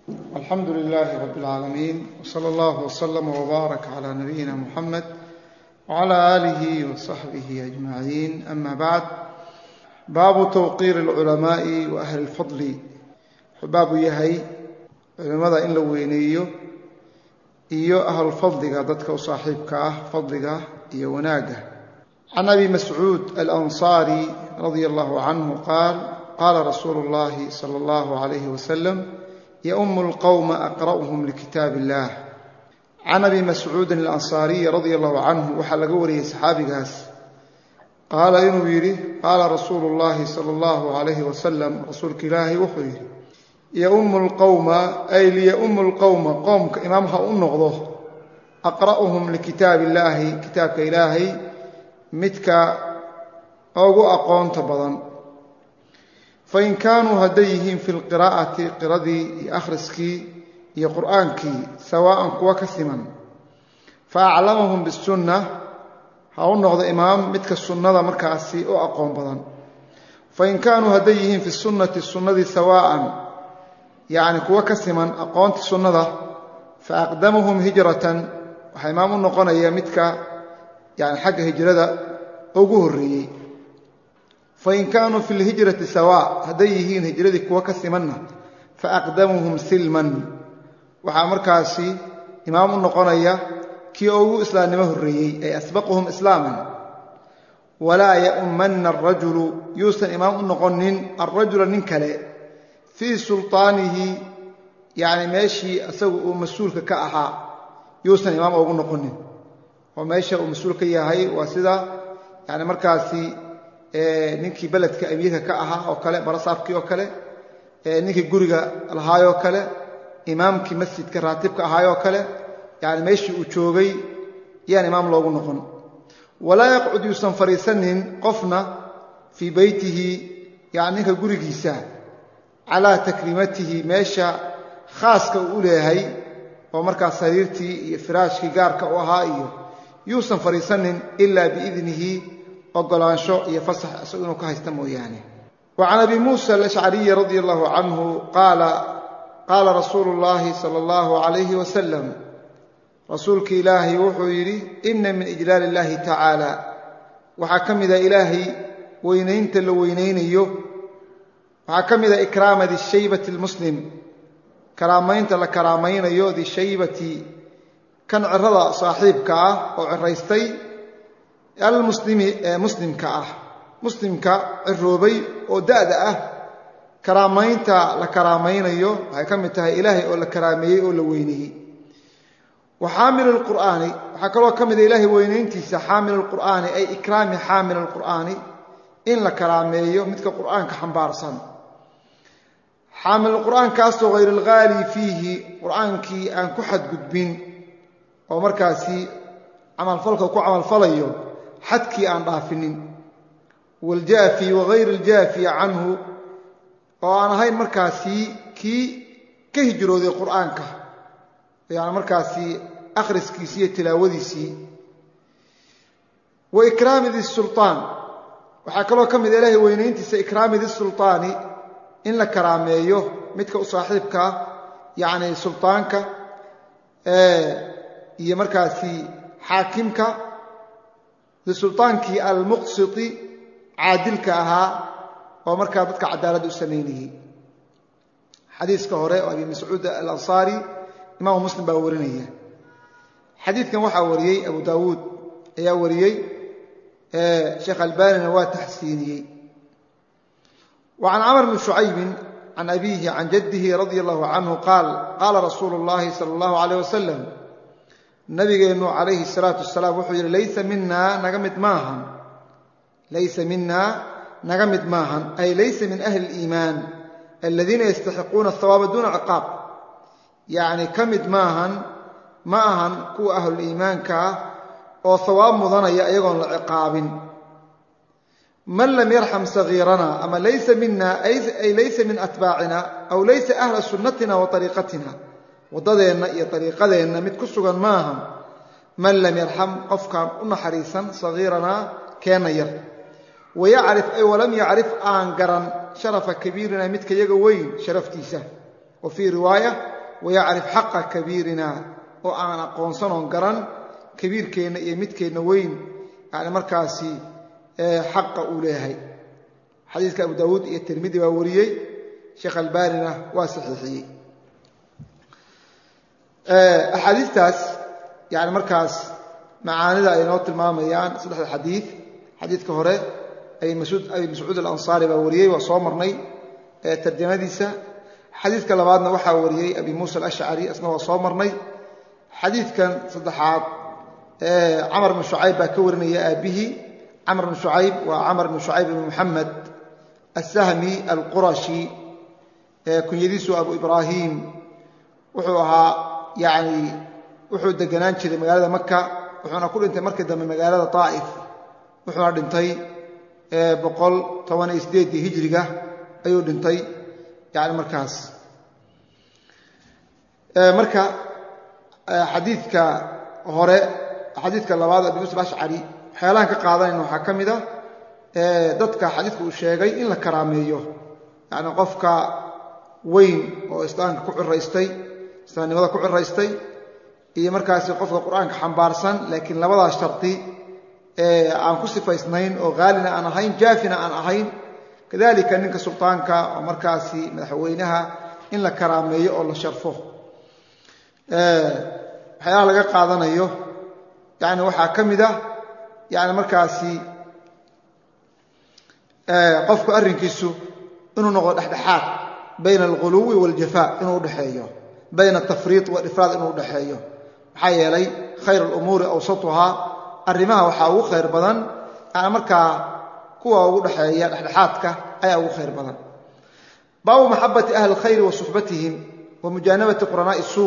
الحمد لله رب العالمين، وصلى الله وسلم وبارك على نبينا محمد وعلى آله وصحبه أجمعين. أما بعد، باب توقير العلماء وأهل الفضل. باب يهي علماء إن لوينيو إيو أهل الفضل ضدك وصاحبك فضلك إيو وناقه. عن أبي مسعود الأنصاري رضي الله عنه قال: قال رسول الله صلى الله عليه وسلم: يؤم القوم أقرأهم لكتاب الله. عن أبي مسعود الأنصاري رضي الله عنه وحلق وريه صحابي قاس قال إنه يري: قال رسول الله صلى الله عليه وسلم رسولك إلهي وحيه: يؤم القوم أي ليؤم القوم قوم إمامها النغضه أقرأهم لكتاب الله كتابك إلهي متك أو أقون تبضا، فإن كانوا هديهم في القراءة قردي أخرسكي يا قرآنكي سواء كوكثما، فأعلمهم بالسنة هاو النغض إمام متك السنة مركاسي أو أقوم بضا. فإن كانوا هديهم في السنة سواء يعني كوكثما أقومت السنة، فأقدمهم هجرة وحيمام النقون يا متك يعني حق هجرة أقوري. فإن كانوا في الهجرة سواء هديهين هجرتك وكثمنا، فأقدمهم سلما وحامركاسي إمام النقونية كي أو إسلام مهريي أي أسبقهم إسلاما. ولا يؤمن الرجل يوسن إمام النقونين الرجل ننكله في سلطانه يعني ماشي أسوء مسؤولك كأحا يوسن إمام أو النقونين وماشي مسؤولك ياهي وسيدا يعني مركاسي ninkii beledka amiirka ka ahaa oo kale barasaafkii oo kale ninkii guriga lahaay oo kale imaamkii masjidka raatibka ahaay oo kale yani meeshii uu joogay yaan imaam loogu noqon. walaa yaqcud yuusan fariisanin qofna fii beytihi yani ninka gurigiisa calaa takriimatihi meesha khaaska uu leeyahay oo markaas sariirtii iyo firaashkii gaarka u ahaa iyo yuusan fariisanin ilaa biidnihi وقلانشو يفسح أسئلنا كهيست موياني. وعن أبي موسى الأشعري رضي الله عنه قال رسول الله صلى الله عليه وسلم رسولك إلهي وحيري: إن من إجلال الله تعالى وحكم ذا إلهي وينين تلوينين يو وحكم ذا إكرام ذي الشيبة المسلم كرامين تلكرامين يو ذي الشيبة كان عرض صاحبك وعريستي muslimka ciroobay oo daada ah karaamaynta la karaamaynayo waxay ka mid tahay ilaahay oo la karaameeyey oo la weyneeyey. وحامل القرآن waxaa kaloo ka mid ah ilaahay weynayntiisa حامل القرآن ay ikraami حامل القرآن in la karaameeyo midka quraanka xambaarsan. حامل القرآن kaasoo غير الغالي فيه quraankii aan ku xad gudbin oo markaasi amal falka ku amal falayo حدكي عن ضافنين. والجافي وغير الجافي عنه وأنا هاي مركاسي كي كهجروا ذي القرآن يعني مركاسي أخرس كيسية تلاوذيسي. وإكرام ذي السلطان وحكى له كم ذي إلهي وينين تسا إكرام ذي السلطان إن لك كراميه متك أصاحبك يعني سلطانك هي مركاسي حاكمك لسلطانك المقسط عادلك أها ومركا ضدك عدالة السمينه. حديث كهراء أبي مسعود الأنصاري إمام مسلم باورينيه. حديث كان وحا وريي أبو داود يا وريي شيخ الباني نواه تحسيني. وعن عمر بن شعيب عن أبيه عن جده رضي الله عنه قال رسول الله صلى الله عليه وسلم نبينا عليه الصلاة والسلام وحي: ليس منا نغمت ماهن أي ليس من أهل الإيمان الذين يستحقون الثواب دون عقاب. يعني كمد ماهن كو أهل الإيمان أو ثواب مضنى أيضا العقاب. من لم يرحم صغيرنا أما ليس منا أي ليس من أتباعنا أو ليس أهل سنتنا وطريقتنا وددنا iyo طريقدنا mid ku sugan maaha. man lam yarham qofkan una xariisan sagiirana kana yar ويعرف أي ولم يعرف آن قرن شرف كبيرنا متك يقوين شرفتيسه. وفي رواية wayacrif xaqa kabiirina oo aan aqoonsanoon garan kabiirkeenna iyo midkeenna weyn yani markaasi xaqa uu leeyahay. xadiiska abu daawuud iyo tirmidi baa wariyey, sheekh albaanina waa saxiixiyey. axaadiistaas yani markaas macaanida ay noo tilmaamayaan saddexda xadiid. xadiidka hore abi mascuud alansaari baa wariyey, waa soo marnay tarjamadiisa. xadiidka labaadna waxaa wariyey abi muusa alashcari, isna waa soo marnay. xadiidkan saddexaad camr bn shucayb baa ka warinaya aabihii. camr bn shucayb waa camr bn shucayb bn muxamed asahmi alqurashi, kunyadiisu abu ibraahim. wuxuu ahaa yani wuxuu deganaan jiray magaalada maka, wuxuuna ku dhintay markii dambe magaalada taa'if. wuxuuna dhintay 118 hijriga ayuu dhintay yani markaas. marka xadiidka hore, xadiidka labaad abi muusa alashcari, waxyaalahan ka qaadanayna waxaa ka mid ah dadka xadiidka uu sheegay in la karaameeyo, yani qofka weyn oo islaamka ku ciraystay, islaamnimada ku ciraystay, iyo markaasi qofka qur-aanka xambaarsan laakiin labadaas shardi aan ku sifaysnayn oo haalina aan ahayn, jaafina aan ahayn. kadalika ninka sultaanka oo markaasi madaxweynaha in la karaameeyo oo la sharfo. waxyaalaha laga qaadanayo yani waxaa ka mid ah yani markaasi qofku arrinkiisu inuu noqdo dhexdhexaad bayna alghuluwi waاljafaa, inuu udhexeeyo bayna atafriid waifraad, inuu udhexeeyo. maxaa yeelay khayr alumuuri awsatuhaa, arrimaha waxaa ugu khayr badan yani markaa kuwa ugu dhexeeya dhexdhexaadka ayaa ugu khayr badan. baabu maxabati ahli اlkhayri wa suxbatihim wa mujaanabati quranaa'i suu.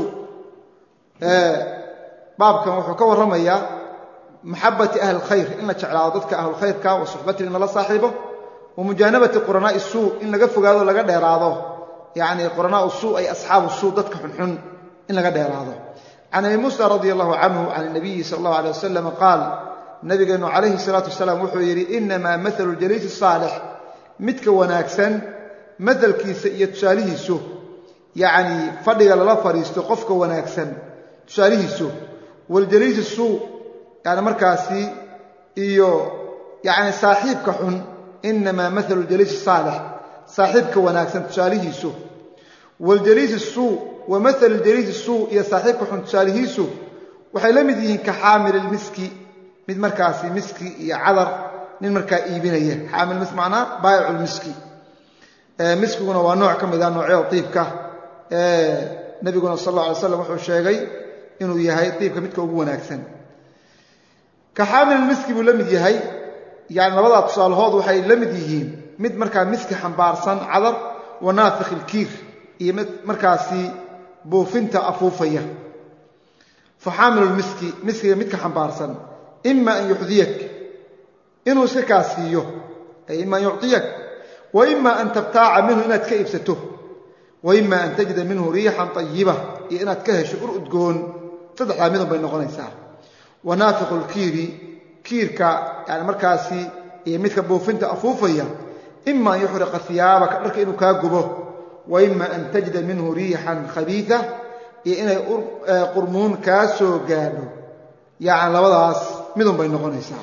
baabkan wuxuu ka warramayaa maxabati ahli اlkhayr, in la jeclaado dadka ahlulkhayrka, wa suxbatihim in lala saaxiibo, wa mujaanabati quranaa'i suu, in laga fogaado laga dheeraado, yani quranaa'u suu ay asxaabu suu, dadka xunxun in laga dheeraado. can abi muusa radi allahu canhu can الnabiyi sal اllahu alيه wasalam qaal, nabigeennu calayhi الsalaatu wasalaam wuxuu yidhi, inamaa maalu ljaliisi الsaalix, midka wanaagsan mahalkiisa iyo tusaalihiisu, yani fadhiga lala fadhiisto qofka wanaagsan tusaalihiisu, waljaliisi suu, yani markaasi iyo yani saaxiibka xun, inamaa maalu ljaliisi الsaalix, saaxiibka wanaagsan tusaalihiisu, waljaliisi suu wa maal jaliisi suu, iyo saaxiibka xun tusaalihiisu waxay la mid yihiin ka xaamil ilmiski, mid markaasi miski iyo cadar nin markaa iibinaya. xaamil misk macnaa baayicu lmiski. miskiguna waa nooc ka mid ah noocyada iibka. nabiguna sal alla alay slam wuxuu sheegay inuu yahay iibka midka ugu wanaagsan. ka xaamil ilmiski buu la mid yahay, yani labadaa tusaalahood waxay la mid yihiin mid markaa miski xambaarsan cadar, wa naafikh ilkiir, iyo mid markaasi buufinta afuufaya. fa xaamilu lmiski, miskiga midka xambaarsan, ima an yuxdiyak, inuu iska kaasiiyo, ay ima an yucطiyak, wa ima an tabtaaca minhu, inaad ka iibsato, wa ima an tajida minhu riixan طayiba, iyo inaad ka hesho ur udgoon. saddexdaa midun bay noqonaysaa. wa naafiqu lkiiri, kiirka yani markaasi iyo midka buufinta afuufaya, ima an yuxriqa hiyaabaka, dharka inuu kaa gubo, wa ima an tajida minhu riixan khabiiثa, iyo inay qurmuun kaa soo gaadho. yani labadaas midun bay noqonaysaa.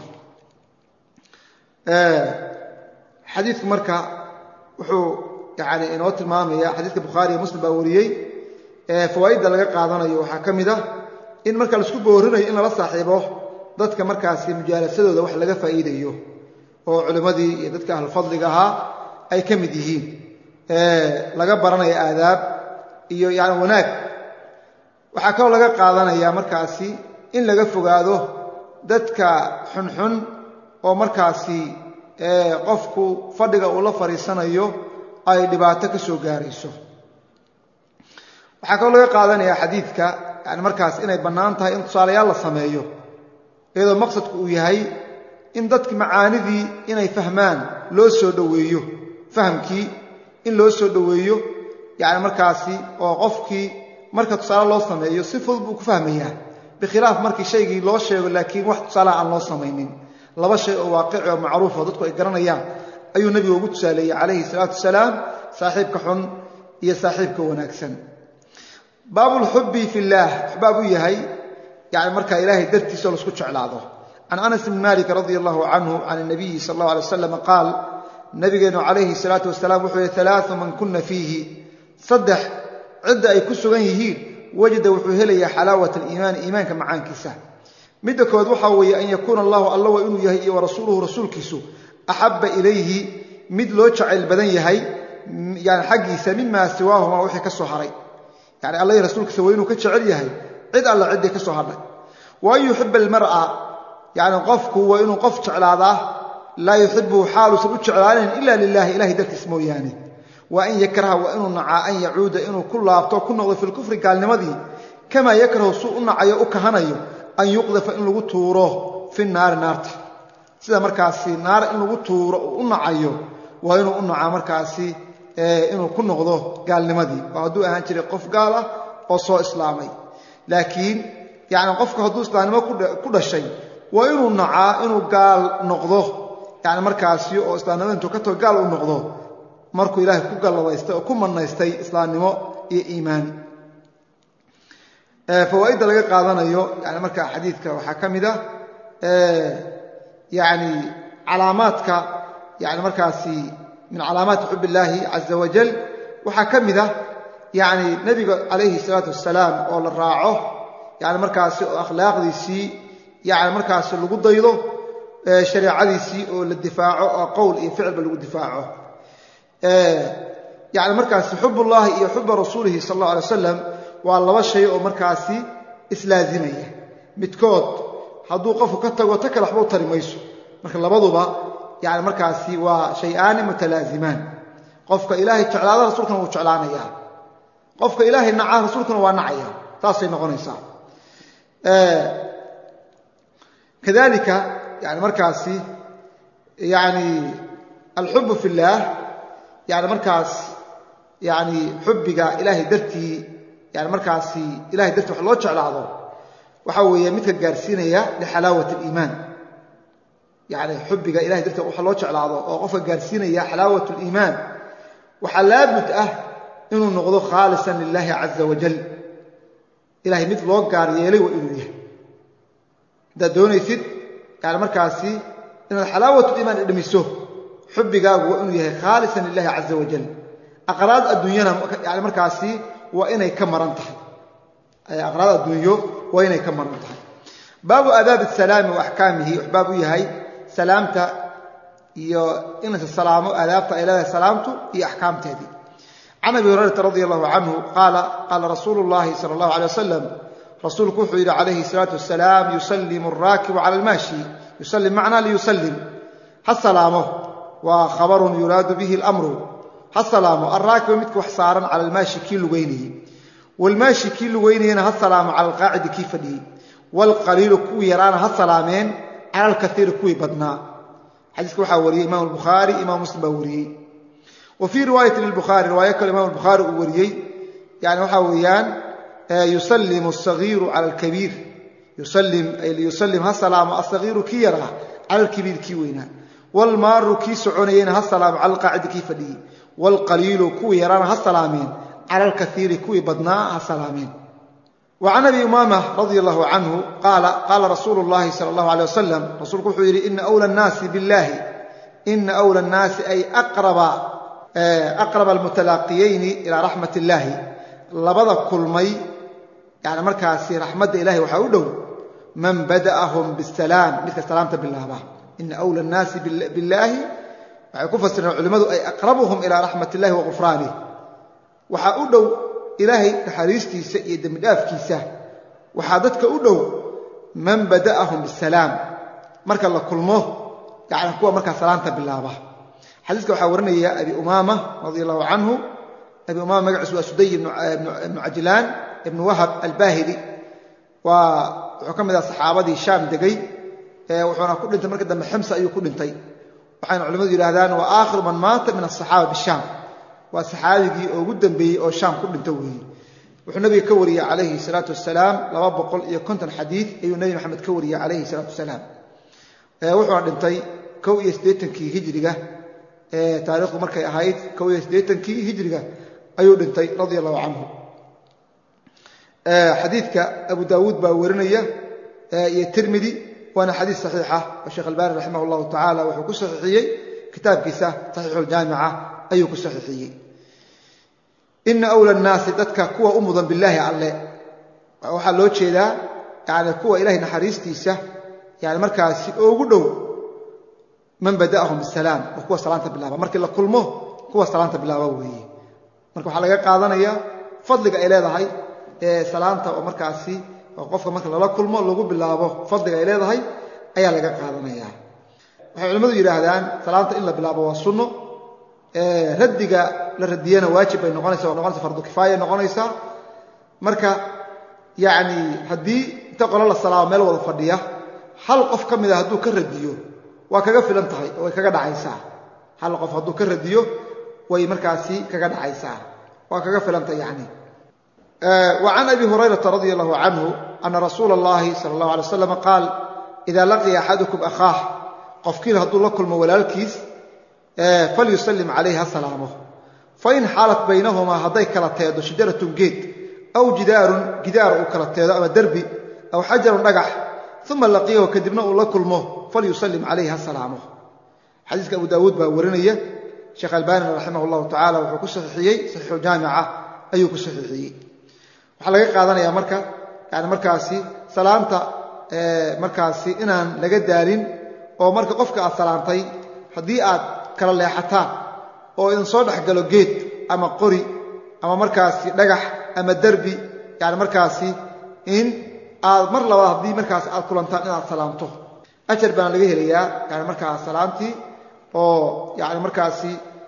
xadiidku marka wuxuu yani inoo tilmaamaya, xadiidka bukhaari iyo muslim baa wariyey. fawaa'idda laga qaadanayo waxaa ka mid ah in marka laisku boorinayo in lala saaxiibo dadka markaasi mujaalasadooda wax laga faa'iidayo, oo culimmadii iyo dadka ahlufadliga ahaa ay ka mid yihiin. laga baranayo aadaab iyo yani wanaag. waxaa kaloo laga qaadanaya markaasi in laga fogaado dadka xunxun oo markaasi qofku fadhiga uu la fadhiisanayo ay dhibaato ka soo gaarayso. waxaa kaloo laga qaadanaya xadiidka yani markaas inay bannaan tahay in tusaalayaal la sameeyo, iyadoo maqsadku uu yahay in dadki macaanidii inay fahmaan loo soo dhoweeyo, fahamkii in loo soo dhoweeyo yani markaasi, oo qofkii marka tusaale loo sameeyo si fudud buu ku fahmayaa, bikhilaaf markii shaygii loo sheego laakiin wax tusaalaha aan loo samaynin. laba shay oo waaqici oo macruuf oo dadku ay garanayaan ayuu nebigu ugu tusaaleeyey calayhi salaatu wasalaam, saaxiibka xun iyo saaxiibka wanaagsan. baabul hubbi fillah baabu yahay yani marka ilaahay dartiisa la isku jeclaado an Anas ibn Malik radiyallahu anhu an an-nabiy sallallahu alayhi wasallam qaal nabigeenu alayhi salatu wasalaam wuxuu thalaathu man kunna fihi saddex cid ay ku sugan yihiin wajida wuxuu helaya xalaawat al-iimaan iimaanka macaankiisa midda kood waxa weeye an yakuna Allah wa inuu yahay iyo rasuuluhu rasuulkiisu ahabba ilayhi mid loo jacayl badan yahay yani xaqiisa mimma siwaahuma wixii ka soo haray yani Allah iyo rasuulkiisa waa inuu ka jecel yahay cid alla cid ka soo haray wa yuhibbu al-mar'a yani qofku waa inuu qof jeclaada la yuhibbu halu sabu jeclaanin illa lillahi ilahi dartiis mooyaane wa an yakraha wa inuu naca an yacuuda inuu ku laabto ku noqdo fil kufri gaalnimadii kama yakrahu suu nacayo u kahanayo an yuqdafa in lagu tuuro fi naar naarta sida markaasi naar in lagu tuuro u nacayo waa inuu u naca markaasi inuu ku noqdo gaalnimadii waa haduu ahaan jiray qof gaal ah oo soo islaamay laakiin yani qofka haduu islaamnimo ku dhashay waa inuu naca inuu gaal noqdo yani markaasi oo islaamnimada intuu ka tago gaal u noqdo markuu ilaahay ku galabaystay oo ku manaystay islaamnimo iyo iimaan fawaa'ida laga qaadanayo yani marka xadiidka waxa kamida yani calaamaadka yani markaasi min calaamaat hubbillahi azza wa jal waxa kamida yani nabiga alayhi salatu wasalaam oo la raaco yani markaasi oo akhlaaqdiisii yani markaasi lagu daydo shariicadiisii oo la difaaco oo qowl iyo ficil lagu difaaco يعني markaasi حب الله iyo حب rasuulihi sallallahu alayhi wasallam waa laba shay oo markaasi islaazimaya midkood haduu qofku ka tago ta kala waxba u tari mayso marka labaduba yani markaasi waa shay'aan mutalaazimaan qofka ilaahay jeclaada rasuulkana uu jeclaanaya qofka ilaahay naca rasuulkana waa nacaya taasay noqonaysaa kadalika yani markaasi yani الحب في الله يعني markaas يعني xubbiga ilaahay dartii yani markaasi ilaahay dartii wax loo jeclaado waxa weeye midka gaarsiinaya li xalaawati iimaan yani xubbiga ilaahay dartii wax loo jeclaado oo qofka gaarsiinaya xalaawatu iimaan waxa laabud ah inuu noqdo khaalisan lillahi azza wa jal ilaahay mid loo gaar yeelay waa inuu yahay doonaysid yani markaasi inaad xalaawatu iimaan dhimiso xubigaagu waa inuu yahay khaalisan lillahi azza wa jal aqraad adduunyana yani markaasi waa inay ka maran tahay aqraad adduunyo waa inay ka maran tahay baabu aadaab salaam wa ahkaamihi baabu yahay salaamta iyo in salaamo aadaabta ay leedahay salaamtu iyo ahkaamteedii عن ابي هريره رضي الله عنه قال رسول الله صلى الله عليه وسلم رسولك وحي عليه الصلاه والسلام يسلم الراكب على الماشي يسلم معنا ليسلم السلامه وخبر يراد به الأمر السلام الراكب متك وحصارا على الماشي كيلو وينه والماشي كيلو وينه السلام على القاعد كيف دي والقليل كوي يرانا السلامين على الكثير كوي بدنا حديث وحاوري إمام البخاري إمام مسلم وري وفي رواية للبخاري رواية الإمام البخاري وري يعني وحاويان يسلم الصغير على الكبير يسلم السلام الصغير كي يرى على الكبير كي وينه والمار كي سعونيين السلام على القاعد كيف دي والقليل كوي يرانا السلامين على الكثير كوي بدنا السلامين وعن ابي امامه رضي الله عنه قال رسول الله صلى الله عليه وسلم رسولك يقول ان اولى الناس بالله ان اولى الناس اي اقرب المتلاقيين الى رحمه الله لبدا كلمي يعني markaasi رحمه الله waxa u dhow man bada'ahum bisalam midka salaamta billaah إن أولى الناس بالله وحكفسر العلماء أي أقربهم إلى رحمة الله وغفرانه وحأودوا إلهي تحريستي سيد مداف كيسة وحادتك أودوا من بدأهم بالسلام مرك الله كلمه يعني هو مرك سلامته بالله حديثك وحاورنا يا أبي أمامة رضي الله عنه أبي أمامة مقعس وسدي بن عجلان ابن وهب الباهلي وحكم ذا الصحابة دي الشام دقي وحنا ku dhintay marka dambe xamsa ayuu ku dhintay waxayna culimadu yiraahdaan waa aakhir man maata min as-saxaaba bisham waa saxaabigii ugu dambeeyay oo sham ku dhintay weeyii wuxuu nabiga ka wariyay calayhi salaatu wasalaam 250 xadiis ayuu nabi maxamed ka wariyay calayhi salaatu wasalaam wuxuu dhintay 81kii hijriga taariikhdu markay ahayd 81kii hijriga ayuu dhintay radiyallahu anhu xadiidka Abu Daawud baa warinaya iyo Tirmidhi waana xadiis saxiix ah oo Sheekh Albani rahimahullahu ta'ala wuxuu ku saxiixiyay kitaabkiisa Sahihul Jaami'a ayuu ku saxiixiyay inna awla an-nas dadka kuwa umudan billahi alle waxa loo jeedaa yaani kuwa Ilaahay naxariistiisa yaani markaas ugu dhow man bada'ahum bisalaam kuwa salaanta bilaaba markii la kulmo kuwa salaanta bilaaba weeye marka waxa laga qaadanaya fadliga ay leedahay salaanta oo markaasi qofka marka la kulmo lagu bilaabo fadliga ay leedahay ayaa laga qaadanaya waxay culimadu yiraahdaan salaanta in la bilaabo waa sunno radiga la radiyana waajib ay noqonaysaa fardu kifaaya noqonaysaa marka yaani hadii inta qolo la salaamo meel wada fadhiya hal qof kamid ah haduu ka radiyo waa kaga filan tahay oo kaga dhacaysaa hal qof haduu ka radiyo way markaasi kaga dhacaysaa waa kaga filan tahay yaani وعن أبي هريرة رضي الله عنه أن رسول الله صلى الله عليه وسلم قال إذا لقي أحدكم أخاه قفكين هدو لكل مولالكيس فليسلم عليها سلامه فإن حالت بينهما هدي كالتيد شجرة جيد أو جدار كالتيد أو دربي أو حجر نقح ثم لقيه كدبناه لكلمه فليسلم عليها سلامه حديث أبو داود باورينية شيخ الباني رحمه الله تعالى وحكو صحيحي صحيح الجامعة أيوكو صحيحي waxa laga qaadanaya marka yaani markaasi salaanta markaasi inaan laga daalin oo marka qofka aad salaantay hadii aad kala leexataan oo in soo dhaxgalo geed ama qori ama markaasi dhagax ama darbi yaani markaasi in aad mar labaad hadii markaasi aad kulantaan inaad salaamto ajar baan laga helayaa yaani markaas salaantii oo yaani markaasi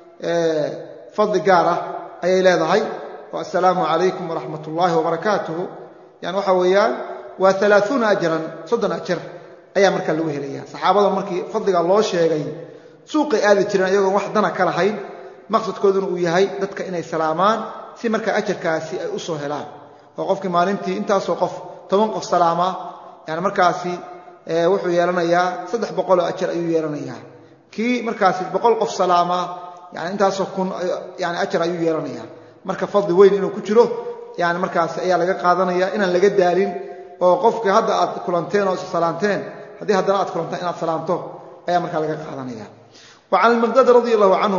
fadli gaar ah ayay leedahay والسلام عليكم ورحمة الله وبركاته يعني وحويان و30 أجرا صدنا أجر أيام مركا لو هليا صحابة مركي فضل الله شيغين سوق آل جيران ايغو waxdana kala hayn maqsadkooduna uu yahay dadka inay salaamaan si marka ajarkaasi ay u soo helaan oo qofkii maalintii intaas oo qof 10 qof salaama yani markaasi wuxuu yeelanayaa 300 ajar ayuu yeelanayaa kii markaasi 100 qof salaama yani intaas oo kun yani ajar ayuu yeelanayaa marka fadli weyn inuu ku jiro yani markaas ayaa laga qaadanaya inaan laga daalin oo qofkii hadda aad kulanteen oo salaanteen hadii hadana aad kulantaan inaad salaamto ayaa marka laga qaadanaya وعن المقداد رضي الله عنه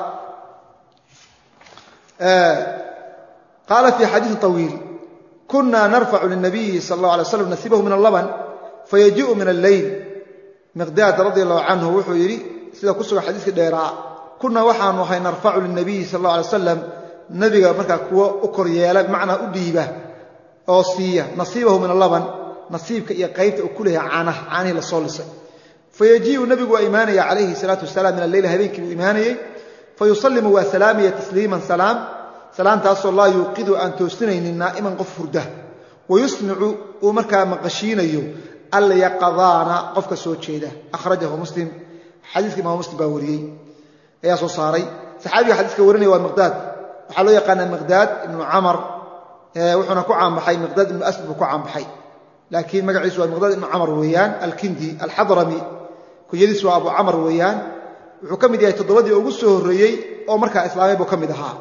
قال في حديث طويل كنا نرفع للنبي صلى الله عليه وسلم نسيبه من اللبن فيجيء من الليل مقداد رضي الله عنه وحو يري سيده كسو حديث دheeraa كنا waxaan waxay نرفع للنبي صلى الله عليه وسلم nabiga marka kuwa u kor yeelay macna u dhiiba oo siiya nasiibahu min allaban nasiibka iyo qaybta uu ku leeyahay caanaha la soo lisay fayajiu nabigu iimaanaya alayhi salatu wasalaam min al-layl habeenkii uu iimaanayay fayusallimu wa salamiya tasliman salaamtaas oo la yuqidu an toostinaynin naa'iman qof hurda wayusmi'u oo marka maqashiinayo alla yaqadana qofka soo jeeda akhrajahu muslim xadiiska imaam muslim baa wariyay ayaa soo saaray saxaabiga xadiiska warinaya waa Miqdaad waxa loo yaqaan Miqdaad ibn Umar wuxuuna ku caanbaxay Miqdaad ibn Asad ku caanbaxay laakiin magaciisu waa Miqdaad ibn Umar weeyaan al-Kindi al-Hadrami kuyadiisu waa Abu Umar weeyaan wuxuu kamid yahay todobadii ugu soo horeeyay oo marka islaamay buu kamid ahaa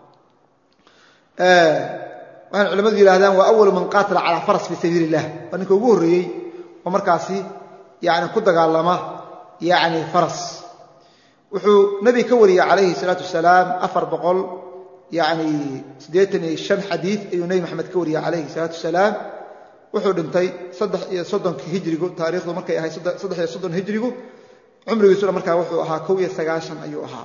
waxaan culimadu yiraahdaan waa awwal man qatala ala faras fi sabilillah ninka ugu horeeyay oo markaasi yaani ku dagaalama yaani faras wuxuu nabi ka wariyay alayhi salatu wasalaam 400 يعني 85 حديث أي نبي محمد كوري عليه الصلاة والسلام وحول انتي صدن هجريغو تاريخه مركا هي صدن هجريغو عمره يسوع مركا وحو اها كويه سغاشن ايو اها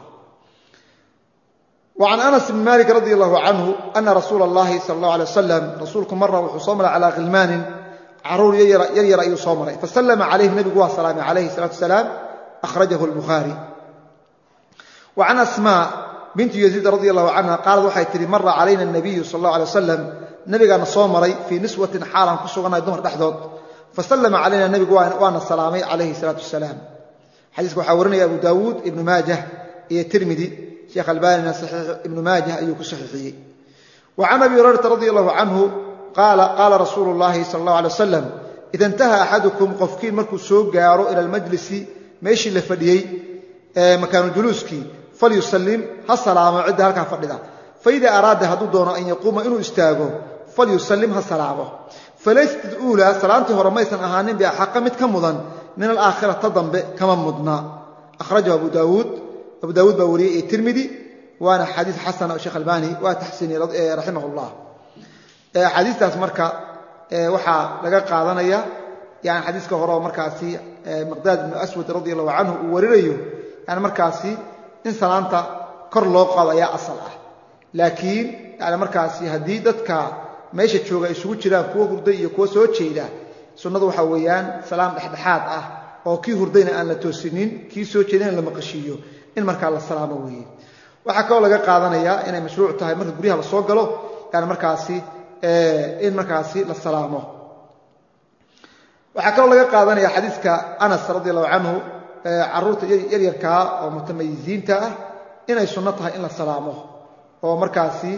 وعن أنس بن مالك رضي الله عنه أن رسول الله صلى الله عليه وسلم رسولكم مرة وحصمر على غلمان عرور يري رأي صامر فسلم عليه النبي والسلام عليه الصلاة والسلام أخرجه البخاري وعن أسماء بنت يزيد رضي الله عنها قالت waxay tiri مر علينا النبي صلى الله عليه وسلم نبينا صومري في نسوة حالا كسوغنا دمر دحدود فسلم علينا النبي وانا السلامي عليه الصلاة والسلام حديث حاورنا أبو داود ابن ماجه إيه ترمذي شيخ الباني صحيح ابن ماجه أيوك صحيحي وعن أبي هريرة رضي الله عنه قال رسول الله صلى الله عليه وسلم إذا انتهى أحدكم قفكين مركو سوق جارو إلى المجلس ماشي اللي فديي مكان الجلوسكي فليسلم السلام عند هلكا فديدا فإذا أراد هدو دون أن يقوم إنه استاغو falyusallim ha salaamo falaysat alula salaantii hore maysan ahaanin bi xaq mid ka mudan min al-aakhirah dambe kama mudna akhrajahu abu daawud baa wariyay tirmidhi waana xadiis xasan sheekh albani waa tahsiini rahimahullah xadiistaas marka waxa laga qaadanaya yani xadiiska hore markaasi miqdaad ibn aswad radiyallahu anhu uu warinayo yani markaasi in salaanta kor loo qaado ayaa asal ah laakiin yani markaasi hadii dadka meesha jooga isugu jiraan kuwa hurday iyo kuwa soo jeeda sunnadu waxa weeyaan salaam dhexdhexaad ah oo kii hurdayna aan la toosinin kii soo jeedina la maqashiyo in marka la salaamo weeye waxa kale laga qaadanaya inay mashruuc tahay marka guriyaha la soo galo yani markaasi in markaasi la salaamo waxa kale laga qaadanaya xadiiska Anas radiyallahu anhu caruurta yaryarka oo mutamayiziinta ah inay sunno tahay in la salaamo oo markaasi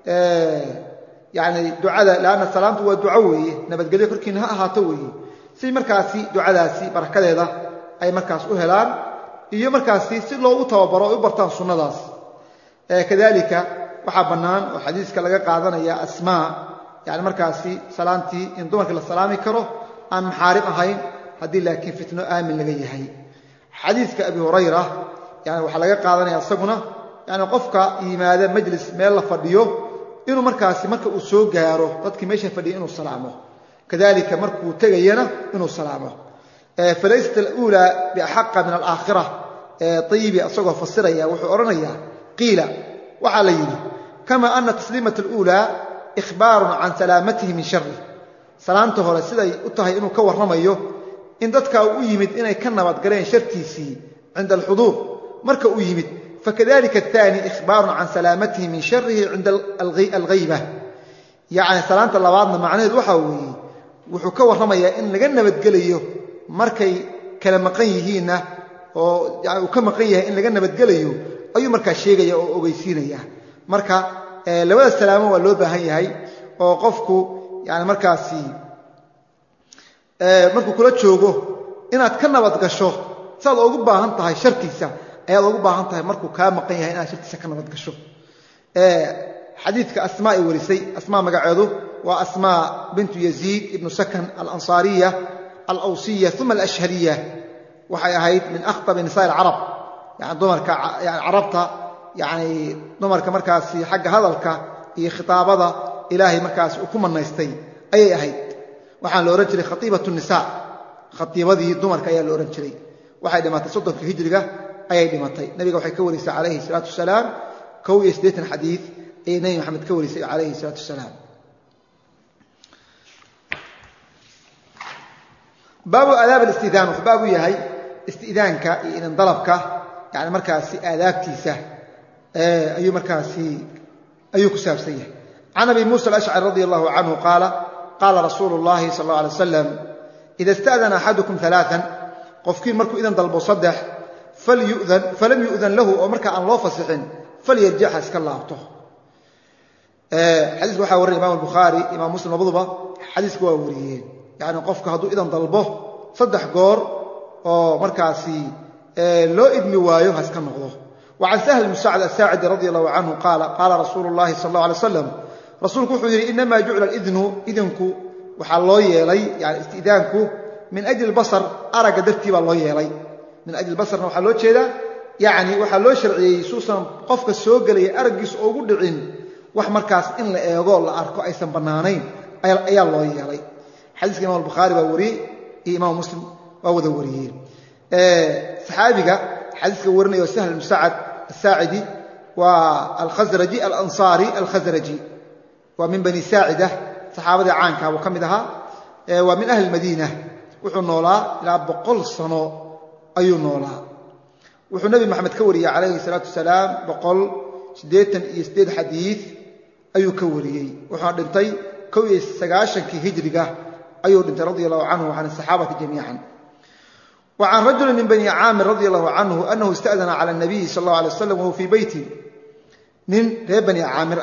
يعني دعاء لأن السلام هو دعاء ويه نبتقليه كركين ها أهاته ويه سي مركاسي دعاء داسي بركة هذا أي مركاس أهلان إيه مركاسي سي الله وتوبرا وبرتان سنة داس كذلك وحبنان وحديث كلا قاعدنا يا أسماء يعني مركاسي سلامتي إن دمك السلام كره أن محارب هاي هدي لكن فتنة آمن لجيه هاي حديث كأبي هريرة يعني وحلقة قاعدنا يا صقنا يعني قفك إيمادا مجلس ما الله فديه inuu markaasi marka uu soo gaaro dadkii meesha fadhiyo inuu salaamo kadalika markuu tagayana inuu salaamo falaysat al-ula bi ahqqa min al-aakhirah tayyibi asagoo fasiraya wuxuu oranaya qiila waxa la yiri kama anna taslimat al-ula ikhbarun an salamatihi min sharri salaanta hore siday u tahay inuu ka warramayo in dadka uu yimid inay ka nabad galeen shartiisii عند الحضور marka uu yimid فكذلك الثاني إخبار عن سلامته من شره عند الغيبة يعني سلامة اللبادنا معناه وحوي وحكا ورميا إن لغا نبدقليه مركي كلمقيه يعني وكمقيه إن لغا نبدقليه أي مركا شيغا أو غيسينيا مركا لولا السلامة واللوبة هي وقفكو يعني مركاسي مركو كلا تشوغو إنها تكنبت قشو سأل أقول باهن تهي شركيسا ayaad ugu baahan tahay markuu ka maqan yahay inaad shirkiisa ka nabad gasho xadiidka asmaa warisay asmaa magaceedu waa asmaa bint yazid ibn sakan al-ansariya al-awsiya thumma al-ashhariya waxay ahayd min akhtab nisaa al-arab yani dumarka yani arabta yani dumarka markaasi xagga hadalka iyo khitaabada ilaahay markaasi uu ku manaystay ayay ahayd waxaan la oran jiray khatibatu nisaa khatibadii dumarka ayaa la oran jiray waxay dhimatay 30 hijriga ayay dhimatay nabiga waxay ka warisay calayhi salaatu wasalaam 180 xadiis ay nabi maxamed ka warisay calayhi salaatu wasalaam baabu aadaab al-istidaan baabu yahay istidaanka iyo in dalabka yani markaasi aadaabtiisa ayu markaasi ayu ku saabsan yahay عن ابي موسى الاشعري رضي الله عنه قال رسول الله صلى الله عليه وسلم اذا استاذن احدكم ثلاثا قفكين markuu idan dalbo saddex فلم يؤذن له ومركا عن الله فسحن فليرجع اسك لابته حديث waxa wariyay Imam Bukhari Imam Muslim labadaba xadiisku waa wariyeen yaani qofka haduu idan dalbo saddex goor oo markaasi loo idmi waayo haska noqdo وعن سهل بن سعد الساعدي رضي الله عنه قال رسول الله صلى الله عليه وسلم رسولك wuxuu yiri inma ju'ila idinku waxa loo yeelay yaani istidaanku min ajli al-basar araga dartii baa loo yeelay من أجل البصر وحا لو jeeda يعني waxa loo sharciyay suusan qofka soo galay aragiis oo ugu dhicin wax markaas in la eego la arko aysan banaanayn ayaa loo yeelay xadiiska Imam Bukhari baa wariyay Imam Muslim waa wada wariyay saxaabiga xadiiska warinayo Sahl ibn Sa'd al-Sa'idi wa al-Khazraji al-Ansari al-Khazraji wa min bani Sa'ida saxaabada caanka oo kamidaha wa min ahli Madiina wuxuu noolaa ilaa 100 sano ayuu noolaa wuxuu nabi maxamed ka wariyay calayhi salaatu wasalaam 188 xadiis ayuu ka wariyay wuxuu dhintay 19 hijriga ayuu dhintay radiyallahu anhu wa an saxaabada jamiican وعن رجل من بني عامر رضي الله عنه أنه استأذن على النبي صلى الله عليه وسلم وهو في بيته من بني عامر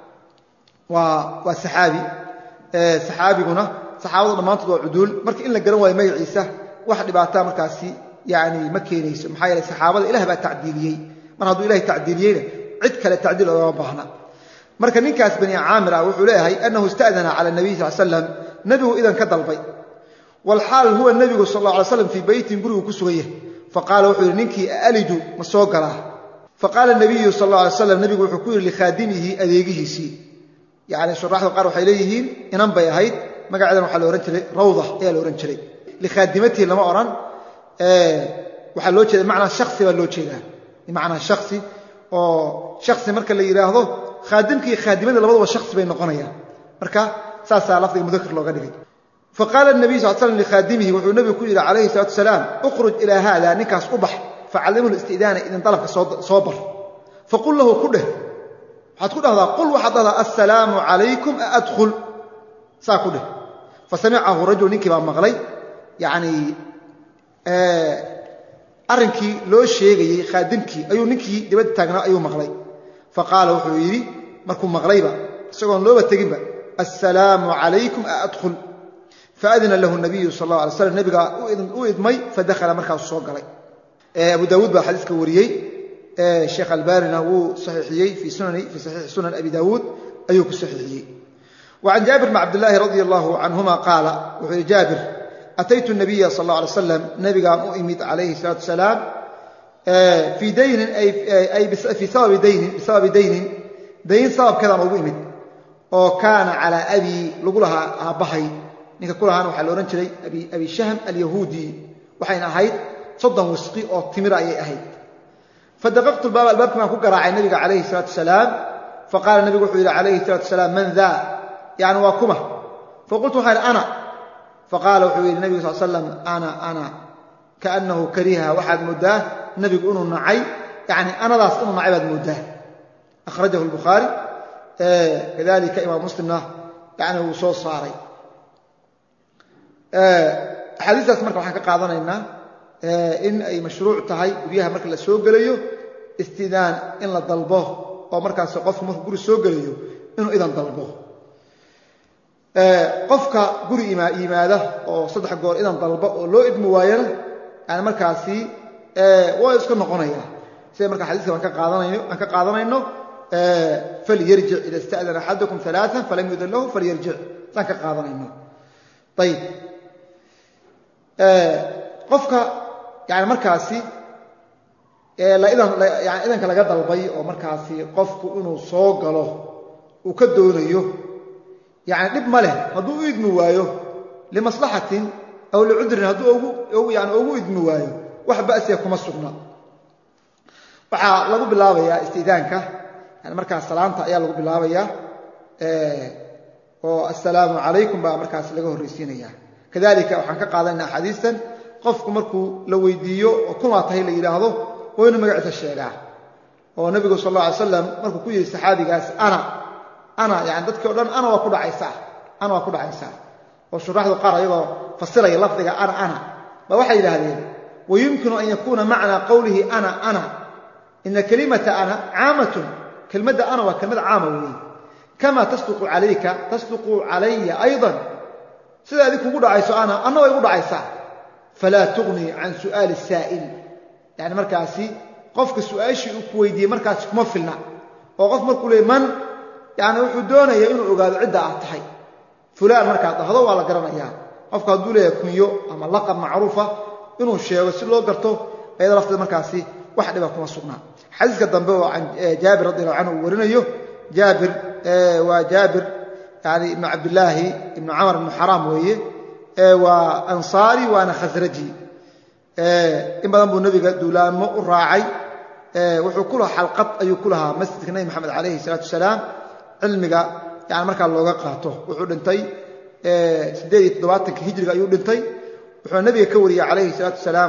وصحابي صحابينا صحابة ما تضع عدول مرك إلا قرن وما عيسى واحد بعتها مركاسي يعني ما كينيس محايا الصحابة إله بقى تعديلية من هذو إله تعديلية عد كلا تعديل وما بهنا marka ninkaas bani caamir ah wuxuu leeyahay annahu ista'dana cala nabiy sallallahu alayhi wasallam nabigu idan ka dalbay wal xaal huwa nabigu sallallahu alayhi wasallam fi baytin gurigu ku sugayay faqala wuxuu yiri ninkii aliju ma soo galaa faqala nabiy sallallahu alayhi wasallam nabigu wuxuu ku yiri li khadimihi adeegihiisi yaani sharaxdu qaar waxay leeyihiin inan bay ahayd magaceedan waxa la oran jiray rawdah ayaa la oran jiray li khadimatihi lama oran waxa loo jeedaa macna shakhsi baa loo jeedaa macna shakhsi oo shakhsi marka la yiraahdo khadimkii khadimada labadaba shakhsi bay noqonayaan marka saasa lafdiga mudakar looga dhigay فقال النبي صلى الله عليه وسلم لخادمه وحو النبي كل عليه الصلاة والسلام اخرج إلى هذا نكاس أبح فعلمه الاستئذان إذن طلب صوبر فقل له كله هتقول هذا قل واحد هذا السلام عليكم أدخل ساكله فسمعه رجل نكي مغلي يعني أرنكي لو شيء خادمكي أيو نكي دبت تاغنا أيو مغلي فقال وحو يري مركم مغليبا سيقول لو بتجيبا السلام عليكم أدخل فأذن له النبي صلى الله عليه وسلم النبي أذمي فدخل مركز الصوت عليه أبو داود بحديث كوريي الشيخ الباني هو صحيحي في صحيح سنن أبي داود أيوك الصحيحي وعن جابر بن عبد الله رضي الله عنهما قال وفي جابر أتيت النبي صلى الله عليه وسلم نبي أميت عليه الصلاة والسلام في دين أي في بسبب دين صاب كذا أميت وكان على أبي لقولها بحي ninka kulahan waxa la oran jiray abi shahm al-yahudi waxayna ahayd 30 wasqi oo timir ayay ahayd fadaqaqtu al-baab ma ku garaacay nabiga kaleeyhi salatu wasalaam faqala nabigu wuxuu yiri kaleeyhi salatu wasalaam man dha yani wa kuma faqultu hayr ana faqala wuxuu yiri nabiga sallallahu alayhi wasallam ana kaannahu kariha wahad mudah nabigu inuu nacay yani anadaas inuu nacay bad mudah akhrajahu al-bukhari kadalika imam muslimna yani uu soo saaray xadiisaas marka waxaan ka qaadanaynaa in ay mashruuc tahay guriyaha marka la soo galayo istidaan in la dalbo oo markaas qofku markuu guri soo galayo inuu idan dalbo qofka guri yimaada oo saddex goor idan dalbo oo loo idmi waayana yani markaasi waa iska noqonaya sida marka xadiiska aan ka qaadanayno falyarji ila ista'dana ahadukum thalathan falam yudan lahu falyarji aan ka qaadanayno طيب qofka yani markaasi idanka laga dalbay oo markaasi qofku inuu soo galo uu ka doonayo yani dhib ma leh hadduu u idmi waayo limaslaxatin aw licudrin hadduu ugu idmi waayo wax ba'siya kuma sugna waxaa lagu bilaabayaa istidaanka yani markaas salaanta ayaa lagu bilaabayaa oo assalaamu calaykum baa markaas laga horreysiinaya kadalika waxaan ka qaadanaynaa xadiistan qofku markuu la weydiiyo oo kuma tahay la yiraahdo waa inuu magaciisa sheegaa oo nabigu sallallahu alayhi wasallam markuu ku yiri saxaabigaas ana yani dadkii oo dhan ana waa ku dhacaysaa oo sharaxdu qaar ayagoo fasiraya lafdiga ana ba waxay yiraahdeen wayumkinu an yakuna macna qawlihi ana in kalimata ana aamatun kalimada ana waa kalimada caama weey kama tasduqu alayka tasduqu alayya aydan sida adigu ugu dhacayso ana way ugu dhacaysaa fala tughni an su'al as-sa'il yani markaasi qofka su'aashi uu ku weydiiyay markaas kuma filna oo qof markuu leeyahay man yani wuxuu doonayaa inuu ogaado cidda aad tahay fulaan marka dhahdo waa la garanayaa qofka haduu leeyahay kunyo ama laqab macruufa inuu sheego si loo garto ayada lafteed markaasi wax dhiba kuma sugnaa xadiiska dambe oo Jaabir radhiyallahu anhu warinayo Jaabir وجابر يعني ابن عبد الله ابن عمر بن حرام وهي وأنصاري وأنا خزرجي إن بدن بو النبي دولان ما راعي وحو كلها حلقات أي كلها مسجد النبي محمد عليه الصلاة والسلام علمك يعني marka looga qaato wuxuu dhintay 8 hijriga ayuu dhintay wuxuu nabiga ka wariyay عليه الصلاة والسلام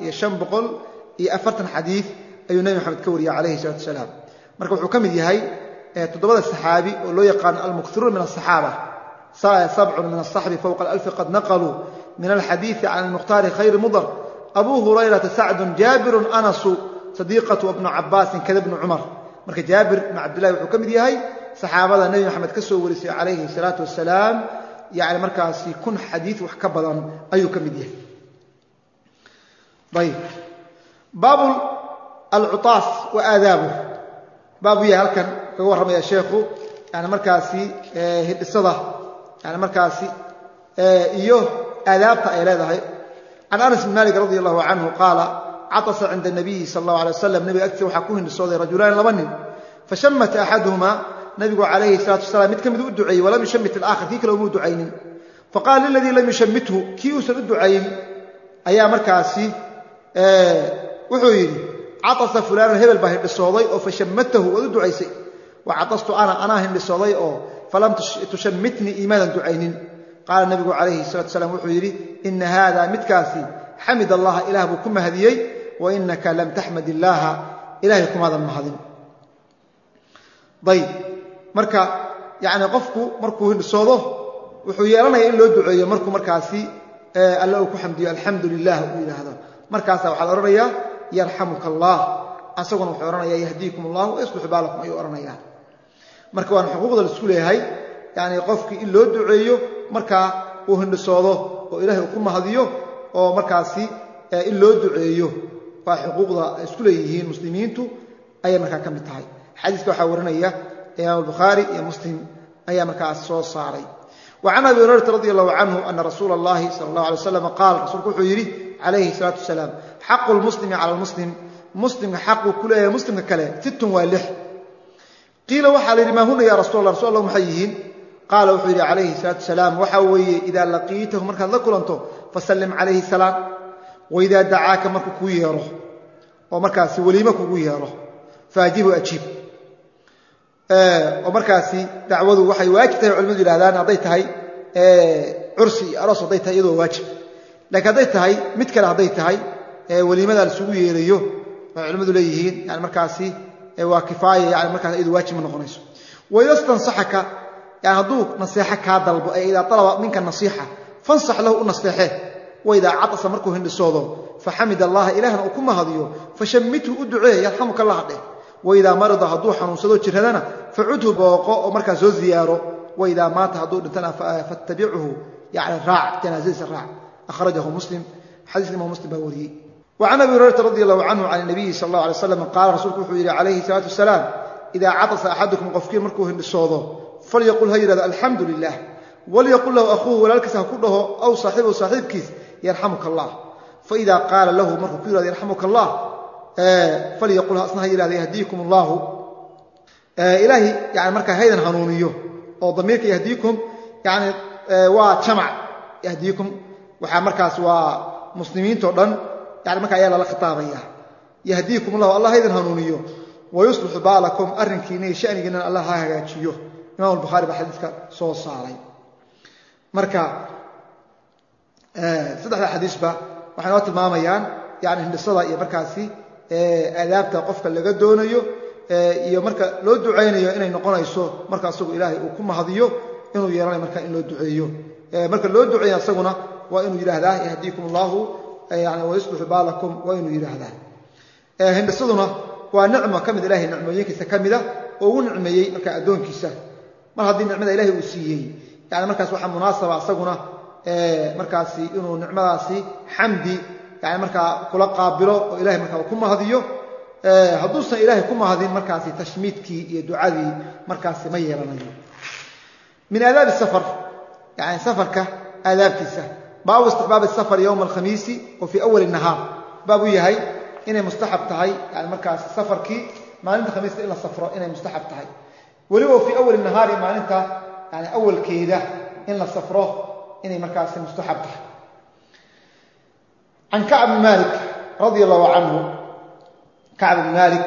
1540 xadiis ayuu nabi maxamed ka wariyay عليه الصلاة والسلام marka wuxuu kamid yahay تضبط الصحابي ولو يقان المكثرون من الصحابة 7 من الصحابة فوق 1000 قد نقلوا من الحديث عن المختار خير مضر أبو هريرة سعد جابر أنس صديقة وابن عباس كذا ابن عمر مركز جابر بن عبد الله وحكم دي هاي صحابة النبي محمد كسو ورسي عليه الصلاة والسلام يعني مركز يكون حديث وحكبضا أي كم دي طيب باب العطاس وآدابه باب هل كان كورم يا شيخ yani markaasi hidhisada yani markaasi iyo aadaabta ay leedahay can Anas bin Malik radiyallahu anhu qaala atasa 'inda nabiy sallallahu alayhi wasallam nabi agti waxa ku hindhisooday rajulaan laba nin fashammat ahaduhuma nabigu alayhi salatu wasallam mid kamid u duceeyay wala mishammit al-akhar kii kale uu duceeynin faqala alladhi lam yushammithu kii uu soo duceeyay ayaa markaasi wuxuu yiri atasa fulaan hebel baa hindhisooday oo fashammatahu wadu duceysay wa atastu ana hindhisooday oo falam tushammitni iimanan duceynin قال النبي عليه الصلاة والسلام وحيري إن هذا متكاسي حمد الله إله بكم هديي وإنك لم تحمد الله إلهكم هذا المهدين طيب مركا يعني قفكو مركو الصوضه وحيرنا إلا دعية مركو مركاسي الله حمدي الحمد لله إلى هذا مركاسا وحال أرنيا يرحمك الله أسوأ وحيرنا يهديكم الله ويصلح بالكم أي أرنيا مركو أن حقوق الرسول هاي يعني قفك إلا دعية marka uu hindhisoodo oo Ilaahay ku mahadiyo oo markaasi in loo duceeyo waa xuquuqda isku leeyihiin muslimiintu ay marka kamid tahay xadiiska waxa waranaya Imam Bukhari iyo Muslim ayaa markaas soo saaray wa ana Abi Hurairah radiyallahu anhu anna Rasuulullah sallallahu alayhi wasallam qaal rasuulku wuxuu yiri alayhi salatu wasalam haqqul muslimi ala al-muslim muslimka haqqu kullu muslimka kale 6 wa 6 qila waxa la yiri ma huna ya Rasuulullah sallallahu alayhi قال وحيري عليه الصلاة والسلام وحوي إذا لقيته مركز لكلنته فسلم عليه السلام وإذا دعاك مركز كويره ومركز وليمك كويره فأجيبه أجيب ومركز دعوه وحي واجبته علم الأذان أعطيتها عرسي أرس أعطيتها يده واجب لكن أعطيتها متكل أعطيتها ولماذا السوي ريو علم الأذين يعني مركز وكفاية يعني مركز يده واجب من غنيسه وإذا استنصحك يعني هدوك نصيحة كادلب إذا طلب منك النصيحة فانصح له النصيحة وإذا عطس مركه هند الصوض فحمد الله إلهنا وكما هذيو فشمته أدعيه يرحمك الله عليه وإذا مرض هدوه حنوصدو جرهدنا فعده بوقاء ومركز زياره وإذا مات هدوه لتنا فاتبعه يعني الراع تنازيس الراع أخرجه مسلم حديث الإمام مسلم بوريه وعن أبي هريرة رضي الله عنه عن النبي صلى الله عليه وسلم قال رسولك عليه الصلاة والسلام إذا عطس أحدكم قفكين مركه هند الصوض فليقول هيدا الحمد لله وليقول له أخوه ولالكسه كله أو صاحب كيس يرحمك الله فإذا قال له مركو كيرا يرحمك الله فليقول أصنع هيدا يهديكم الله إلهي يعني مركا هيدا هنونيه أو ضميرك يهديكم يعني وشمع يهديكم وحا مركاس ومسلمين تردن يعني مركا يالا لخطابية يهديكم الله هيدا هنونيه ويصلح بالكم أرنكيني شأني الله هاجيوه إمام البخاري بحديثك سو صاري مركا صدق الحديث با waxaan oo tilmaamayaan yaani hindisada iyo markaasi aadaabta qofka laga doonayo iyo marka loo duceynayo inay noqonayso marka asagu Ilaahay uu ku mahadiyo inuu yeelanayo marka in loo duceeyo marka loo duceeyo asaguna waa inuu yiraahdaa yahdiikumullahu yaani wa yuslihu baalakum waa inuu yiraahdaa hindisaduna waa nicmo kamid Ilaahay nicmooyinkiisa kamida oo uu nicmeeyay marka adoonkiisa mar haddii nicmada Ilaahay uu siiyay yani markaas waxa munaasaba asaguna markaasi inuu nicmadaasi xamdi yani marka kula qaabilo oo Ilaahay marka ku mahadiyo haduusan Ilaahay ku mahadin markaasi tashmiidkii iyo ducadii markaasi ma yeelanayo min aadaab safar yani safarka aadaabtiisa baabu istihbaab safar yawm al-khamis wa fi awwal an-nahar baabu yahay inay mustahab tahay yani markaasi safarkii maalinta khamiista ila safro inay mustahab tahay ولو في أول النهار ما أنت يعني أول كيدة إن السفره إني مركز مستحب عن كعب بن مالك رضي الله عنه كعب بن مالك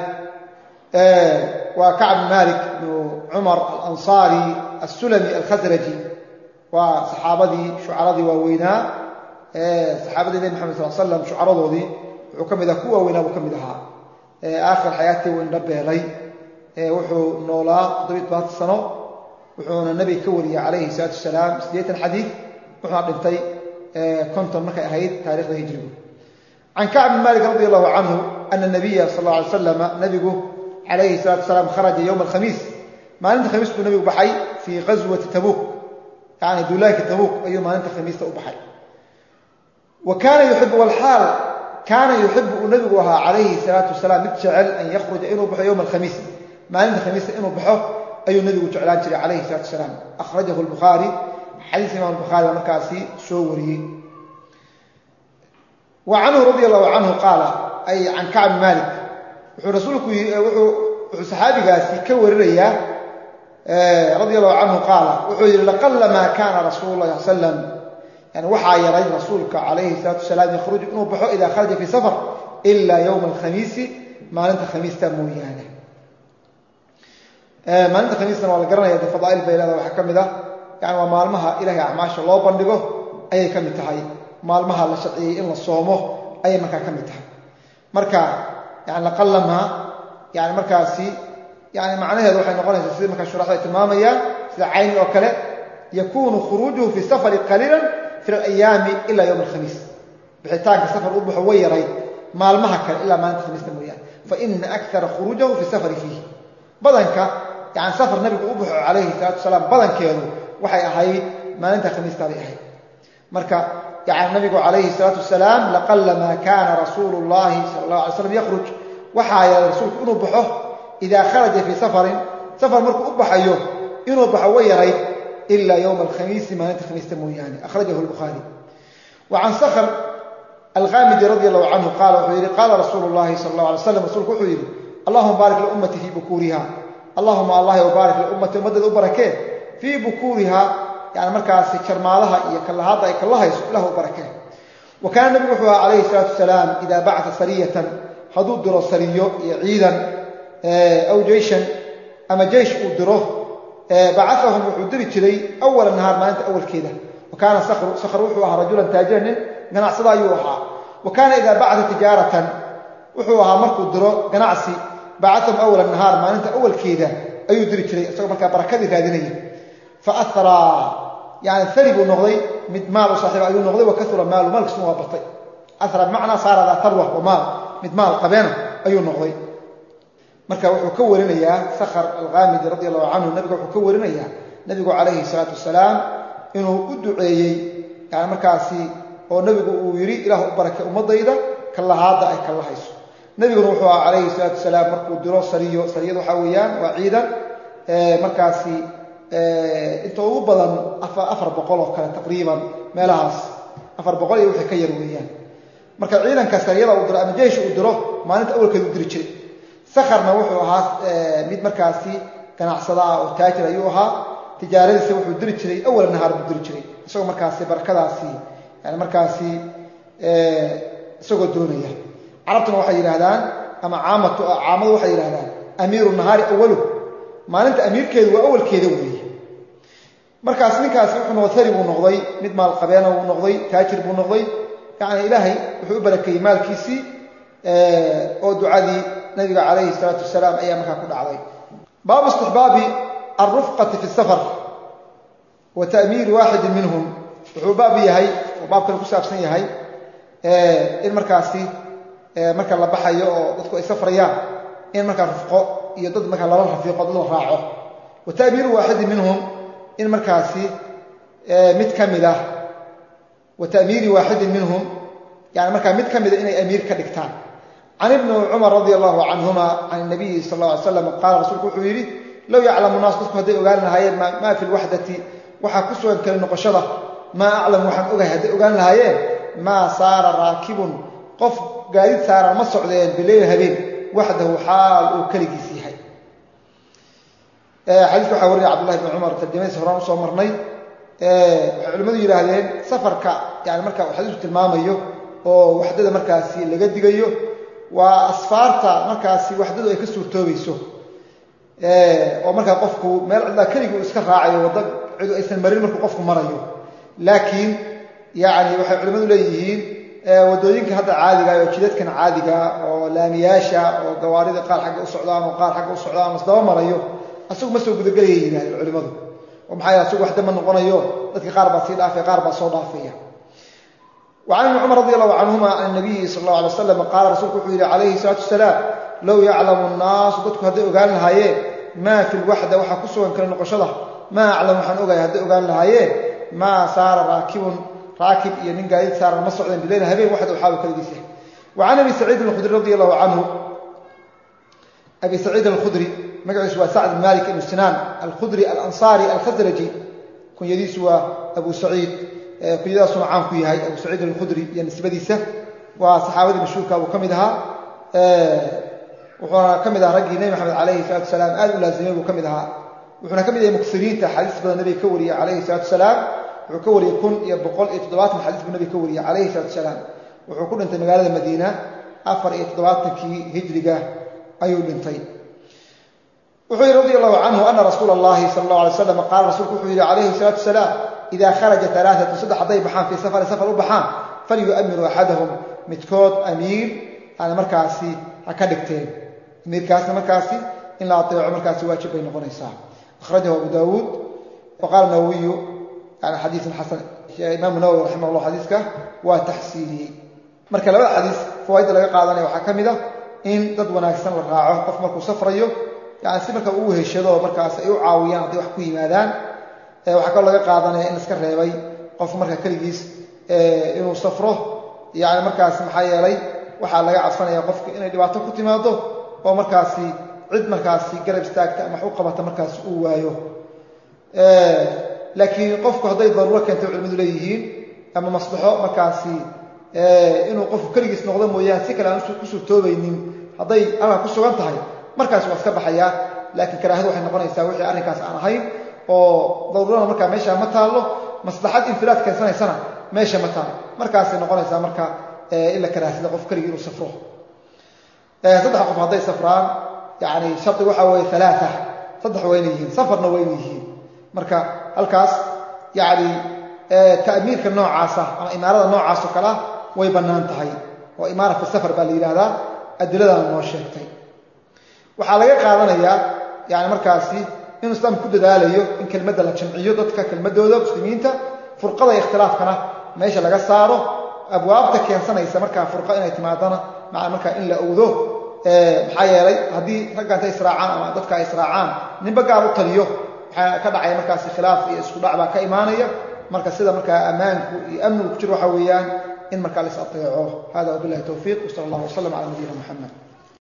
وكعب بن مالك بن عمر الأنصاري السلمي الخزرجي وصحابتي شعراء ووينا صحابتي النبي محمد صلى الله عليه وسلم شعراء ذي وكم ذا كوا وينا وكم ذا آخر حياتي ونربي لي وحو نولا ضبط بعض السنة وحو النبي كوري عليه الصلاة والسلام سديت الحديث وحو عبدالتي كنت مركا أهيد تاريخ الهجري عن كعب بن مالك رضي الله عنه أن النبي صلى الله عليه وسلم نبيه عليه الصلاة والسلام خرج يوم الخميس ما أنت خميس النبي بحي في غزوة تبوك يعني دولاك تبوك أيوم ما أنت خميس بحي وكان يحب والحال كان يحب النبي عليه الصلاة والسلام متشعل أن يخرج إنه بحي يوم الخميس ما أنت خميس إنه بحه ayuu nabigu jeclaan jiray calayhi salaatu wasalaam akhrajahu albukhaari xadiis imaam albukhaari baa markaasi soo wariyey wa canhu radia allahu canhu qaala ay can kacb malik wuxuu rasuulku wuxuu saxaabigaasi ka warinayaa radia allahu canhu qaala wuxuu yidhi laqalamaa kaana rasuulu llahi sal slam yani waxaa yaray rasuulka calayhi salaatu wasalaam yakhruju inuu baxo idaa kharaja fii safar ilaa yowma alkhamiisi maalinta khamiista mooyaane maalinta khamiistana waa la garanaya dee fadaa'il bay leedaha waxaa ka mid ah yani waa maalmaha ilahay acmaasha loo bandhigo ayay ka mid tahay maalmaha la sharciyey in la soomo ayay markaa ka mid tahay marka yani laqalamaa yani markaasi yani macnaheedu waxay noqonaysaa sida markaa shuraxda ay tilmaamayaan sida cayni oo kale yakunu khuruujuhu fi safari qaliilan fi alayaami ila yowma alkhamiis bixitaanka safar u baxo way yarayd maalmaha kale ilaa maalinta khamiista mooyaane faina akara khuruujahu fi safari fiihi badanka yani safar nabigu u baxo calayhi salaatu wasalaam badankeedu waxay ahayd maalinta khamiista bay ahayd marka yani nabigu calayhi salaatu wasalaam laqalamaa kaana rasuulu llahi sala allahu alay slam yakhruj waxaa yeelay rasuulku inuu baxo idaa kharaja fii safarin safar markuu u baxayo inuu baxo way yarayd ilaa yowma alkhamiisi maalinta khamiista mooyaane akhrajahu albukhaari wa can sakhr alghaamidi radi allahu canhu qaala wuxuu yidhi qaala rasuulu llahi sala allahu alay slam rasuulku wuxuu yidhi allahuma baarik liummati fii bukuuriha allahuma allahi wabaarik liummati ummaddeeda u barakee fii bukuuriha yani markaasi jarmaadaha iyo kallahaadda ay kalla hayso ilah u barakee wa kaana nabigu wuxuu ahaa calayhi salaatu wasalaam idaa bacata sariyatan hadduu diro sariyo iyo ciidan aw jeyshan ama jeysh uu diro bacahum wuxuu diri jiray awala nahaar maalinta awalkeeda wa kaana sakhr wuxuu ahaa rajulan taajiran nin ganacsada ayuu ahaa wa kaana idaa bacata tijaaratan wuxuu ahaa markuu diro ganacsi bacahum awala nahaar maalinta awalkeeda ayuu diri jiray isagoo markaa barakadii raadinaya fa araa yani ari buu noqday mid maal u saaxiiba ayuu noqday wa kaura maalu maalkiisuna waa batay ara bimacnaa saara daa tarwa wa maal mid maal qabeena ayuu noqday marka wuxuu ka warinayaa sakhr alghaamidi radi allahu canhu nabiga wuxuu ka warinayaa nabigu calayhi salaatu wasalaam inuu u duceeyey yani markaasi oo nabigu uu yidhi ilaah u barakay ummadayda kallahaadda ay kalla hayso nabiguna wuxuu aha calayhi salaatu wasalaam markuu diro sariyo sariyada waxaa weeyaan waa ciidan markaasi inta ugu badan 400 oo kale taqriiban meelahaas 400 iyo wixii ka yar weeyaan marka ciidanka sariyada uu diro ama jeysh uu diro maalinta awalkeeda u diri jiray sakharna wuxuu ahaa mid markaasi ganacsada ah oo taajir ayuu ahaa tijaaradiisa wuxuu diri jiray awal nahaar buu diri jiray isagoo markaasi barakadaasi yani markaasi isagoo doonaya carabtuna waxay yidhaahdaan ama caamadu waxay yidhahdaan amiiru nahaari awalu maalinta amiirkeedu waa awalkeeda weeye markaas ninkaasi wuxuu noqday ari buu noqday mid maal qabeena buu noqday taajir buu noqday yani ilaahay wuxuu u barakeeyey maalkiisii oo ducadii nabiga calayhi salaatu wasalaam ayaa markaa ku dhacday baabu istixbaabi alrufqati fi safar wa ta'miiri waaxidin minhum wuxuu baab yahay oo baabkale ku saabsan yahay in markaasi marka la baxayo oo dadku ay safrayaan in markaa rufqo iyo dad markaa lala rafiiqo dad la raaco wa ta'miiru waaxidin minhum in markaasi mid ka mid ah wa ta'miiri waaxidin minhum yani markaa mid ka mida inay amiir ka dhigtaan can ibni cumar radi allahu canhuma can nabiyi sal alla alay slam qaala rasuulku wuxuu yidhi low yaclamu naas dadku hadday ogaan lahaayeen maa fi lwaxdati waxaa ku sugan kale noqoshada maa aclamu waxaan ogahay hadday ogaan lahaayeen maa saara raakibun qof gaadid saaran ma socdeen bileyl habeen waxdahu xaal uu keligiis yahay xadiiska waxaa warinaya cabdullahi bni cumar tarjamadiisa horaan usoo marnay waxay culimmadu yidhaahdeen safarka yani marka uu xadiisku tilmaamayo oo waxdada markaasi laga digayo waa asfaarta markaasi waxdadu ay ka suurtoobayso oo markaa qofku meel cidlaa keligii uu iska raacayo waddo cidu aysan marin markuu qofku marayo laakiin yani waxay culimmadu leeyihiin waddooyinka hadda caadiga oo jidadkan caadiga oo laamiyaasha oo gawaarida qaar xagga u socdaan oo qaar xagga u socdaan oo isdaba marayo asagu ma soo gudagelayay yidhahdeen culimmadu oo maxaa yaele asagu waxda ma noqonayo dadka qaar baa sii dhaafaya qaar baa soo dhaafaya وعن ابن عمر رضي الله عنهما عن النبي صلى الله عليه وسلم قال رسولك وحuu yihi عليه الصلاة والسلام low yaclamu الناasu dadku hadday ogaan lahaayeen maa fi lwaxda waxaa ku sugan kale noqoshada maa aclam waxaan ogahay hadday ogaan lahaayeen maa saara raakibun raakib iyo nin gaadid saaran ma socdeen bileyl habeen waxda waxaaba kaligiis yahay وعن أبي سعيid الخdري رضي الله عنه أبي سعيid الخdري magaciisu waa sacd bin malik ibnu sinaan alkhudri alansaari alkhasraji kunyadiisu waa abu saciid kunyadaasuna caan ku yahay abu saciid alkhudri iyo nisbadiisa waa saxaabadii mashhuurka uu ka mid ahaa wuxuuna ka mid ahaa raggii nebi maxamed calayhi salatu wasalaam aad u laazimay buu ka mid ahaa wuxuuna ka mid yahay muksiriinta xadiis badan nabiga ka wariyey calayhi salatu wasalaam wuxuu ka wariyey 1170 xadiis buu nabiga ka wariyey calayhi salatu wasalaam wuxuu ku dhintay magaalada madiina 74kii hijriga ayuu dhintay wuxuu yidhi radi allahu canhu ana rasuula allahi sala allahu alay wasalam qaala rasuulku wuxuu yidhi calayhi salaatu wasalaam idaa kharaja alaaatu saddex hadday baxaan fii safarin safar u baxaan falyu'amiru axadahum midkood amiir ana markaasi ha ka dhigteen amiirkaasna markaasi in la ateeco markaasi waajib bay noqonaysaa akhrajahu abu daawuud waqaala nawawiyu yani xadiisun xasan imaamu nawawi raximah llah xadiiska waa taxsiiniyey marka labada xadiis fawaaidda laga qaadanaya waxaa ka mid ah in dad wanaagsan la raaco qof markuu safrayo yani si marka uu heshado markaas ay u caawiyaan hadday wax ku yimaadaan waxaa kaloo laga qaadanaya in iska reebay qof marka keligiis inuu safro yani markaas maxaa yeelay waxaa laga cabsanaya qofka inay dhibaato ku timaado oo markaasi cid markaasi garab istaagta ama wax u qabata markaas uu waayo laakiin qofku hadday daruuro keentay culimadu leeyihiin ama maslaxo markaasi inuu qofku keligiis noqdo mooyaane si kale aan ku suurtoobaynin hadday halkaa ku sugan tahay markaas waa iska baxayaa laakiin karaahadu waxay noqonaysaa wixii arrinkaas aan ahayn oo daruurana markaa meesha ma taallo maslaxad infiraad keensanaysana meesha ma taalo markaasay noqonaysaa marka in la karaahsada qof keligii inuu safro saddex qof hadday safraan yani shardi waxaa weeye alaaa saddex wayna yihiin safarna wayna yihiin marka halkaas yani ta'miirka noocaasa ama imaarada noocaas oo kalea way bannaan tahay oo imaara fi safar baa la yidhaahdaa adiladana noo sheegtay waxaa laga qaadanayaa yani markaasi inuu islaamku ku dadaalayo in kelmadda la jamciyo dadka kelmadooda muslimiinta furqada ikhtilaafkana meesha laga saaro abwaabta keensanaysa markaa furqa inay timaadana maa markaa in la owdo maxaa yeelay haddii ragga intay israacaan ama dadka ay israacaan ninba gaar u taliyo waxaa ka dhacaya markaasi khilaaf iyo isku dhac baa ka imaanaya marka sida markaa ammaanku iyo amnigu ku jiro waxaa weeyaan in markaa la is ateeco hada wabillahi towfiiq wsala allah wasalam cala nabiyina muxamed